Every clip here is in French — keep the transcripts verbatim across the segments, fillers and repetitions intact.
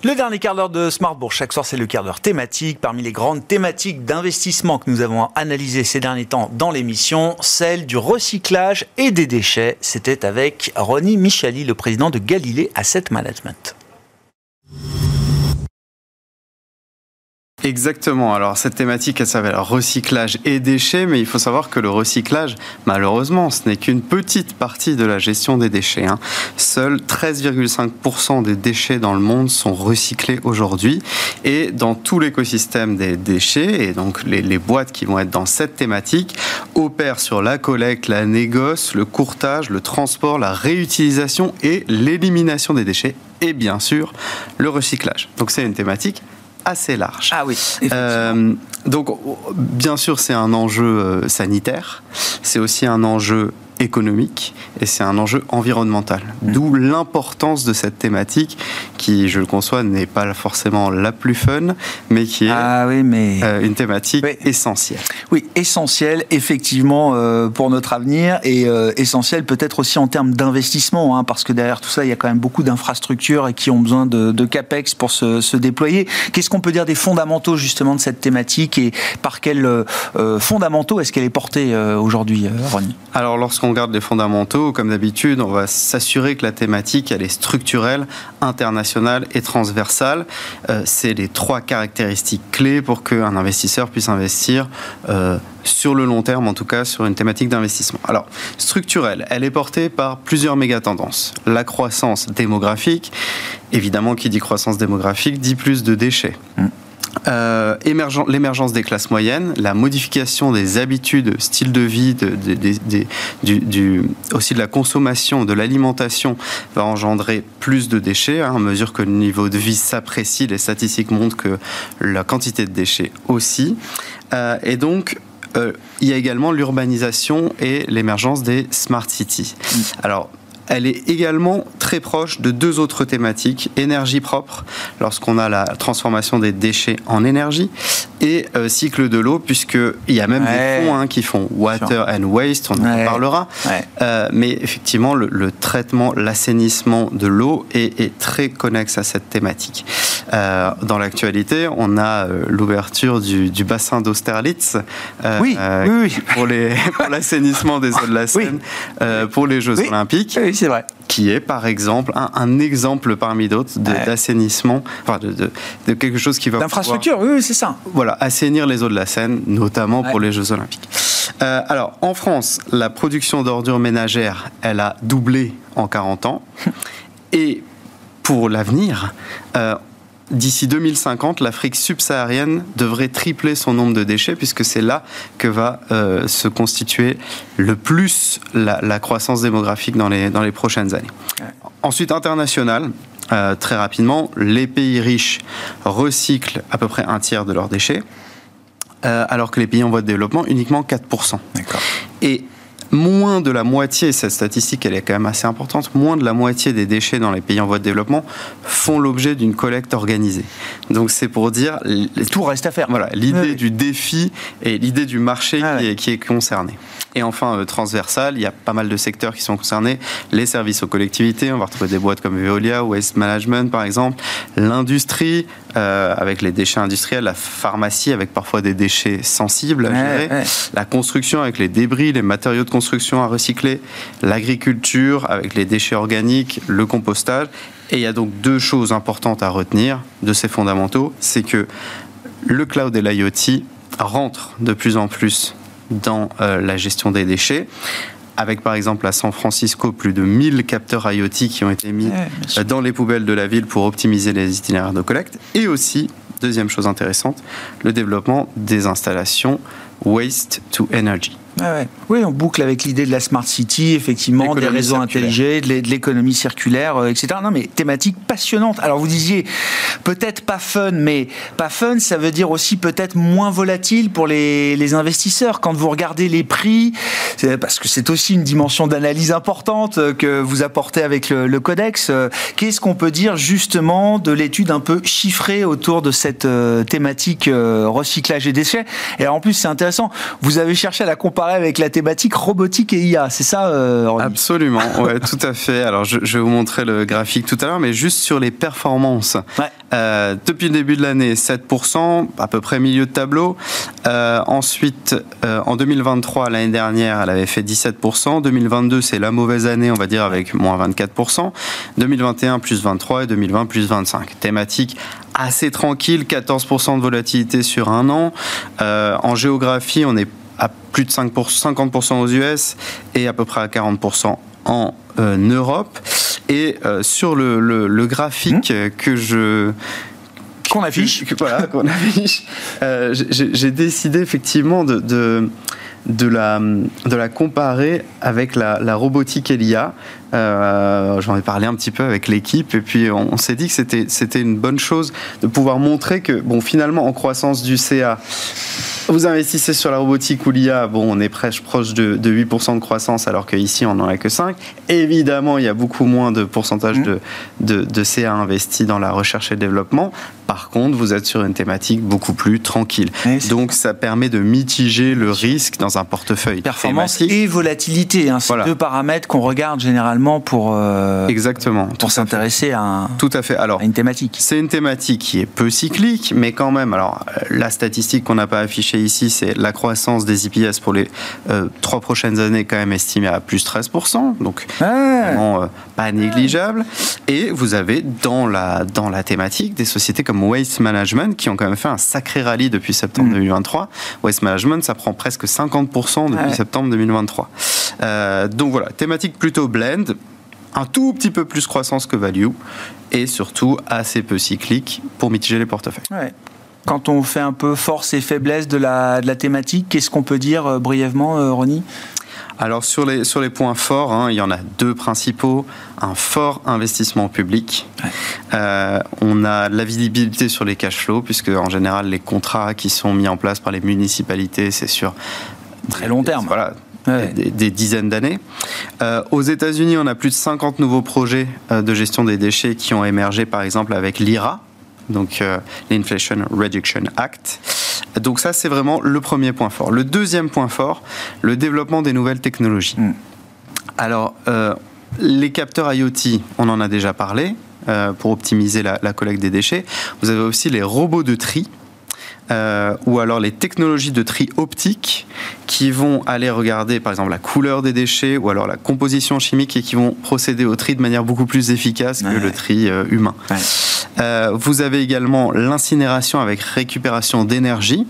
Le dernier quart d'heure de Smart Bourse. Chaque soir, c'est le quart d'heure thématique. Parmi les grandes thématiques d'investissement que nous avons analysées ces derniers temps dans l'émission, celle du recyclage et des déchets. C'était avec Ronnie Michali, le président de Galilée Asset Management. Exactement. Alors, cette thématique, elle s'appelle recyclage et déchets, mais il faut savoir que le recyclage, malheureusement, ce n'est qu'une petite partie de la gestion des déchets. Hein. Seuls treize virgule cinq pour cent des déchets dans le monde sont recyclés aujourd'hui. Et dans tout l'écosystème des déchets, et donc les, les boîtes qui vont être dans cette thématique, opèrent sur la collecte, la négoce, le courtage, le transport, la réutilisation et l'élimination des déchets, et bien sûr, le recyclage. Donc, c'est une thématique assez large. Ah oui, euh, donc, bien sûr, c'est un enjeu sanitaire, c'est aussi un enjeu économique et c'est un enjeu environnemental. Mmh. D'où l'importance de cette thématique qui, je le conçois, n'est pas forcément la plus fun, mais qui est ah oui, mais... euh, une thématique oui. essentielle. Oui, essentielle, effectivement, euh, pour notre avenir et euh, essentielle peut-être aussi en termes d'investissement, hein, parce que derrière tout ça, il y a quand même beaucoup d'infrastructures et qui ont besoin de, de capex pour se, se déployer. Qu'est-ce qu'on peut dire des fondamentaux, justement, de cette thématique et par quels euh, fondamentaux est-ce qu'elle est portée euh, aujourd'hui, euh, Ronnie ? Alors, lorsqu'on on regarde les fondamentaux, comme d'habitude, on va s'assurer que la thématique, elle est structurelle, internationale et transversale. Euh, c'est les trois caractéristiques clés pour qu'un investisseur puisse investir euh, sur le long terme, en tout cas sur une thématique d'investissement. Alors, structurelle, elle est portée par plusieurs méga-tendances. La croissance démographique, évidemment, qui dit croissance démographique, dit plus de déchets. Mmh. Euh, émergent, l'émergence des classes moyennes, la modification des habitudes, style de vie, de, de, de, de, du, du, aussi de la consommation, de l'alimentation va engendrer plus de déchets. Hein, à mesure que le niveau de vie s'apprécie, les statistiques montrent que la quantité de déchets aussi. Euh, et donc, euh, il y a également l'urbanisation et l'émergence des smart cities. Mmh. Alors, elle est également très proche de deux autres thématiques, énergie propre, lorsqu'on a la transformation des déchets en énergie, et euh, cycle de l'eau, puisqu'il y a même ouais. des fonds hein, qui font water and waste, on ouais. en parlera, ouais. euh, mais effectivement, le, le traitement, l'assainissement de l'eau est, est très connexe à cette thématique. Euh, dans l'actualité, on a euh, l'ouverture du, du bassin d'Austerlitz euh, oui, euh, oui, oui. Pour, les, pour l'assainissement des eaux de la Seine, oui. euh, pour les Jeux oui. Olympiques. Oui, c'est vrai. Qui est, par exemple, un, un exemple parmi d'autres de, ouais. d'assainissement, enfin de, de, de quelque chose qui va d'infrastructure, pouvoir, oui, c'est ça. Voilà, assainir les eaux de la Seine, notamment ouais. pour les Jeux Olympiques. Euh, alors, en France, la production d'ordures ménagères, elle a doublé en quarante ans. Et pour l'avenir, euh, d'ici deux mille cinquante, l'Afrique subsaharienne devrait tripler son nombre de déchets puisque c'est là que va euh, se constituer le plus la, la croissance démographique dans les, dans les prochaines années. Ouais. Ensuite, international, euh, très rapidement, les pays riches recyclent à peu près un tiers de leurs déchets, euh, alors que les pays en voie de développement, uniquement quatre pour cent. D'accord. Et moins de la moitié, cette statistique elle est quand même assez importante, moins de la moitié des déchets dans les pays en voie de développement font l'objet d'une collecte organisée. Donc c'est pour dire... Tout reste à faire. Voilà, l'idée oui. du défi et l'idée du marché ah, qui, ouais. est, qui est concerné. Et enfin, euh, transversal, il y a pas mal de secteurs qui sont concernés. Les services aux collectivités, on va retrouver des boîtes comme Veolia, Waste Management par exemple, l'industrie euh, avec les déchets industriels, la pharmacie avec parfois des déchets sensibles à gérer, ouais, ouais. la construction avec les débris, les matériaux de construction à recycler, l'agriculture avec les déchets organiques, le compostage. Et il y a donc deux choses importantes à retenir de ces fondamentaux, c'est que le cloud et l'IoT rentrent de plus en plus dans euh, la gestion des déchets, avec par exemple à San Francisco plus de mille capteurs IoT qui ont été mis ouais, dans les poubelles de la ville pour optimiser les itinéraires de collecte, et aussi, deuxième chose intéressante, le développement des installations Waste to Energy. Ah ouais. Oui, on boucle avec l'idée de la Smart City, effectivement, l'économie des réseaux circulaire. intelligents, de l'économie circulaire, euh, et cetera. Non, mais thématique passionnante. Alors, vous disiez, peut-être pas fun, mais pas fun, ça veut dire aussi peut-être moins volatile pour les, les investisseurs. Quand vous regardez les prix, c'est parce que c'est aussi une dimension d'analyse importante que vous apportez avec le, le Codex. Qu'est-ce qu'on peut dire justement de l'étude un peu chiffrée autour de cette euh, thématique euh, recyclage et déchets ? Et alors, en plus, c'est intéressant, vous avez cherché à la comparer comparer avec la thématique robotique et I A, c'est ça, euh, Ronny ? Absolument, ouais, tout à fait. Alors, je, je vais vous montrer le graphique tout à l'heure, mais juste sur les performances. Ouais. Euh, depuis le début de l'année, sept pour cent, à peu près milieu de tableau. Euh, ensuite, euh, en deux mille vingt-trois, l'année dernière, elle avait fait dix-sept pour cent. deux mille vingt-deux, c'est la mauvaise année, on va dire, avec moins vingt-quatre pour cent. deux mille vingt et un, plus vingt-trois, et deux mille vingt, plus vingt-cinq. Thématique assez tranquille, quatorze pour cent de volatilité sur un an. Euh, en géographie, on est à plus de cinq pour cent, cinquante pour cent aux U S et à peu près à quarante pour cent en euh, Europe. Et euh, sur le, le, le graphique mmh. que je... Qu'on affiche. Que, que, voilà, qu'on affiche. Euh, j'ai, j'ai décidé effectivement de... de De la, de la comparer avec la, la robotique et l'I A. Euh, j'en ai parlé un petit peu avec l'équipe et puis on, on s'est dit que c'était, c'était une bonne chose de pouvoir montrer que, bon, finalement, en croissance du C A, vous investissez sur la robotique ou l'I A, bon, on est presque proche de, de huit pour cent de croissance alors qu'ici, on n'en a que cinq. Évidemment, il y a beaucoup moins de pourcentage mmh. de, de, de C A investi dans la recherche et le développement. Par contre, vous êtes sur une thématique beaucoup plus tranquille. Oui, donc, ça permet de mitiger le risque dans un portefeuille performance thématique. Et volatilité, hein, c'est voilà. deux paramètres qu'on regarde généralement pour, euh, Exactement, pour s'intéresser à, un, tout à fait. Alors, à une thématique. C'est une thématique qui est peu cyclique, mais quand même, alors la statistique qu'on n'a pas affichée ici, c'est la croissance des I P S pour les euh, trois prochaines années quand même estimée à plus treize pour cent, donc ah. vraiment euh, pas négligeable. Et vous avez dans la, dans la thématique des sociétés comme Waste Management qui ont quand même fait un sacré rallye depuis septembre mmh. deux mille vingt-trois. Waste Management, ça prend presque cinquante pour cent depuis ouais. septembre deux mille vingt-trois. Euh, donc voilà, thématique plutôt blend, un tout petit peu plus croissance que value et surtout assez peu cyclique pour mitiger les portefeuilles. Ouais. Quand on fait un peu force et faiblesse de la, de la thématique, qu'est-ce qu'on peut dire euh, brièvement, euh, Ronny ? Alors sur les, sur les points forts, hein, il y en a deux principaux. Un fort investissement public. Ouais. Euh, on a de la visibilité sur les cash flows, puisque en général les contrats qui sont mis en place par les municipalités, c'est sur très long terme. Voilà. Ouais. Des, des dizaines d'années. Euh, aux États-Unis, on a plus de cinquante nouveaux projets euh, de gestion des déchets qui ont émergé, par exemple avec l'I R A, donc euh, l'Inflation Reduction Act. Donc ça, c'est vraiment le premier point fort. Le deuxième point fort, le développement des nouvelles technologies. Mm. Alors, euh, les capteurs IoT, on en a déjà parlé, euh, pour optimiser la, la collecte des déchets. Vous avez aussi les robots de tri, euh, ou alors les technologies de tri optique qui vont aller regarder, par exemple, la couleur des déchets, ou alors la composition chimique, et qui vont procéder au tri de manière beaucoup plus efficace que ouais. le tri euh, humain. Ouais. Euh, vous avez également l'incinération avec récupération d'énergie,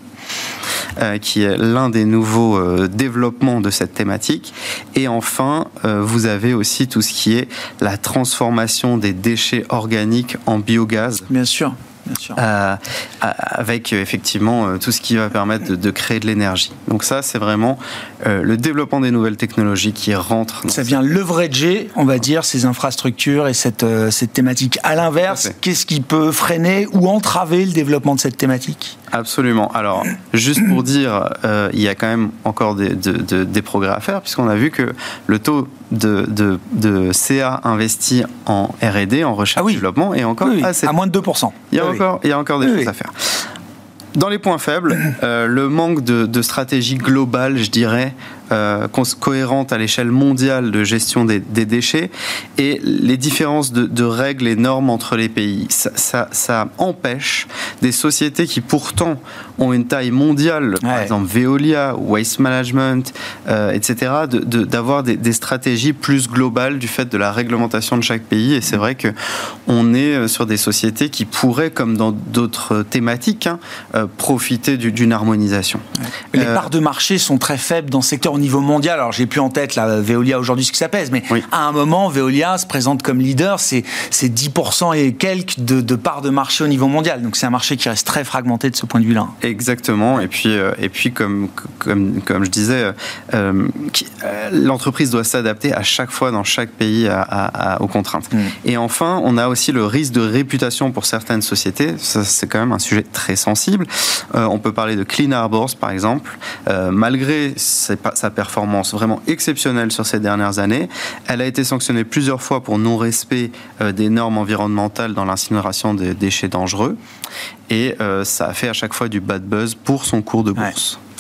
euh, qui est l'un des nouveaux euh, développements de cette thématique. Et enfin, euh, vous avez aussi tout ce qui est la transformation des déchets organiques en biogaz. Bien sûr. Bien sûr. Euh, avec euh, effectivement euh, tout ce qui va permettre de, de créer de l'énergie. Donc ça, c'est vraiment euh, le développement des nouvelles technologies qui rentre. Ça vient leverager, on va dire, ces infrastructures et cette, euh, cette thématique. À l'inverse, qu'est-ce qui peut freiner ou entraver le développement de cette thématique ? Absolument. Alors, juste pour dire, euh, il y a quand même encore des, de, de, des progrès à faire, puisqu'on a vu que le taux de, de, de C A investi en R et D, en recherche et ah oui. développement, est encore oui, oui. assez... à moins de deux pour cent. Il y a, oui, encore, il y a encore des oui, choses oui. à faire. Dans les points faibles, euh, le manque de, de stratégie globale, je dirais, euh, cohérente à l'échelle mondiale de gestion des, des déchets, et les différences de, de règles et normes entre les pays. Ça, ça, ça empêche des sociétés qui pourtant ont une taille mondiale, ouais. par exemple Veolia, Waste Management, euh, et cetera, de, de, d'avoir des, des stratégies plus globales du fait de la réglementation de chaque pays. Et c'est vrai qu'on est sur des sociétés qui pourraient, comme dans d'autres thématiques, hein, euh, profiter du, d'une harmonisation. Ouais. Les euh, parts de marché sont très faibles dans ce secteur au niveau mondial. Alors, j'ai plus en tête la Veolia aujourd'hui ce que ça pèse, mais oui. à un moment, Veolia se présente comme leader. C'est, c'est dix pour cent et quelques de, de parts de marché au niveau mondial. Donc, c'est un marché qui reste très fragmenté de ce point de vue-là. Exactement. Et puis, euh, et puis comme, comme, comme je disais, euh, qui, euh, l'entreprise doit s'adapter à chaque fois dans chaque pays à, à, à, aux contraintes. Mmh. Et enfin, on a aussi le risque de réputation pour certaines sociétés. Ça, c'est quand même un sujet très sensible. Euh, on peut parler de Clean Harbors, par exemple. Euh, malgré ses, sa performance vraiment exceptionnelle sur ces dernières années, elle a été sanctionnée plusieurs fois pour non-respect euh, des normes environnementales dans l'incinération des déchets dangereux. Et euh, ça a fait à chaque fois du bad buzz pour son cours de bourse.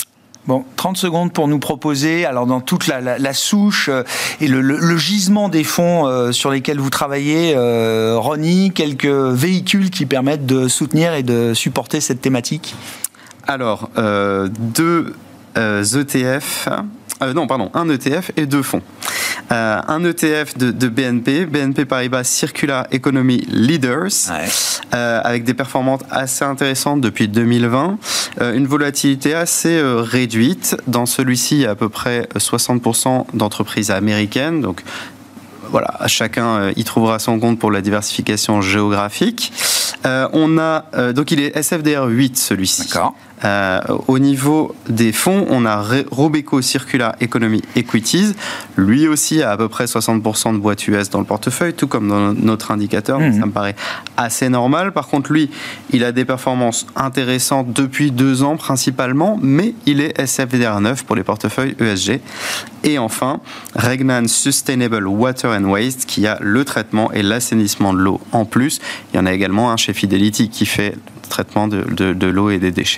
Bon, trente secondes pour nous proposer, alors dans toute la, la, la souche euh, et le, le, le gisement des fonds euh, sur lesquels vous travaillez, euh, Ronnie, quelques véhicules qui permettent de soutenir et de supporter cette thématique. Alors, euh, deux euh, E T F, euh, non, pardon, un E T F et deux fonds. Euh, un E T F de, de B N P, B N P Paribas Circular Economy Leaders, ouais. euh, avec des performances assez intéressantes depuis deux mille vingt, euh, une volatilité assez euh, réduite. Dans celui-ci, il y a à peu près soixante pour cent d'entreprises américaines, donc voilà, chacun euh, y trouvera son compte pour la diversification géographique. Euh, on a euh, donc il est S F D R huit celui-ci. D'accord. Euh, au niveau des fonds, on a Robeco Circular Economy Equities. Lui aussi a à peu près soixante pour cent de boîtes U S dans le portefeuille, tout comme dans notre indicateur. Mmh. Ça me paraît assez normal. Par contre, lui, il a des performances intéressantes depuis deux ans principalement, mais il est S F D R neuf pour les portefeuilles E S G. Et enfin, Regnan Sustainable Water and Waste, qui a le traitement et l'assainissement de l'eau en plus. Il y en a également un chez Fidelity qui fait le traitement de, de, de l'eau et des déchets.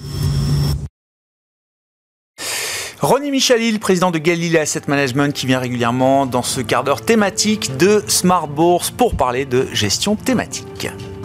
Ronnie Michalil, président de Galilée Asset Management, qui vient régulièrement dans ce quart d'heure thématique de Smart Bourse pour parler de gestion thématique.